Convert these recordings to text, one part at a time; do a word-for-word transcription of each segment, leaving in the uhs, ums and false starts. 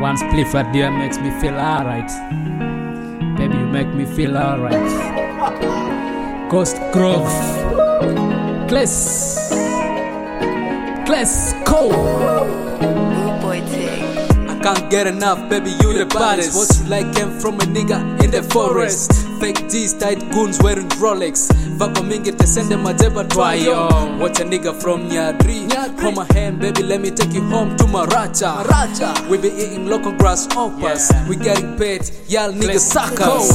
One spliff a day makes me feel alright. Baby, you make me feel alright. Coast Grove, Kless, Kless, Cole. I can't get enough, baby, you the baddest. What you like came from a nigga in the forest. Fake G's, tight goons wearing Rolex. Vako mingi tesende majeba twayo. Watch a nigga from Nyadri. Hold my hand, baby, let me take you home to Maracha. Maracha. We be eating local grasshoppers. Yeah. We getting paid, y'all niggas suckers.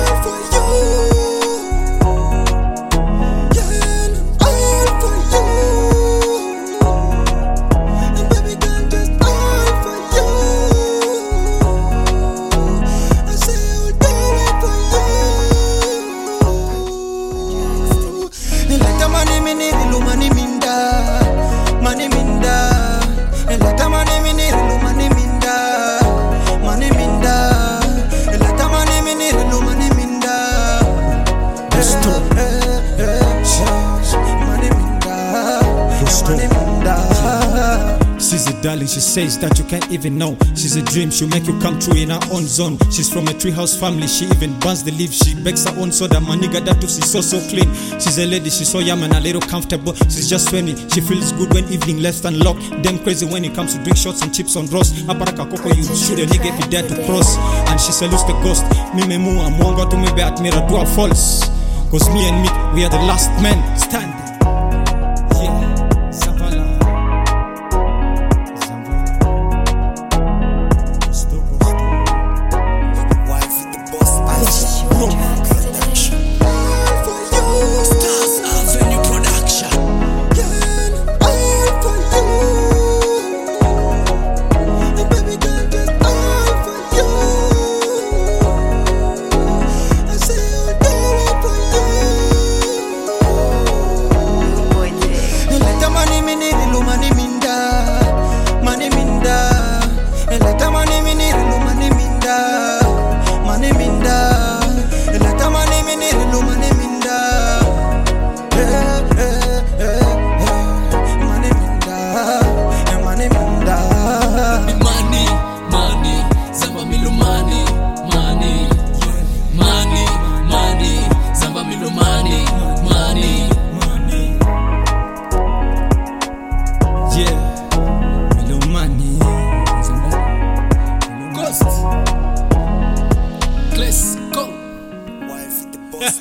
She's a darling, she says that you can't even know. She's a dream, she'll make you come true in her own zone. She's from a treehouse family, she even burns the leaves. She bakes her own soda, my nigga, that too, she's so so clean. She's a lady, she's so young and a little comfortable. She's just twenty, she feels good when evening left unlocked. Damn crazy when it comes to drink shots and chips on roast. Aparaka koko, you shoot a nigga if you dare to cross. And she salutes the ghost. Me me mu, I'm wonga to me be admira dua false. Cause me and me, we are the last men standing.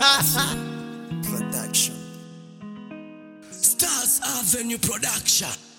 Stars Avenue Production.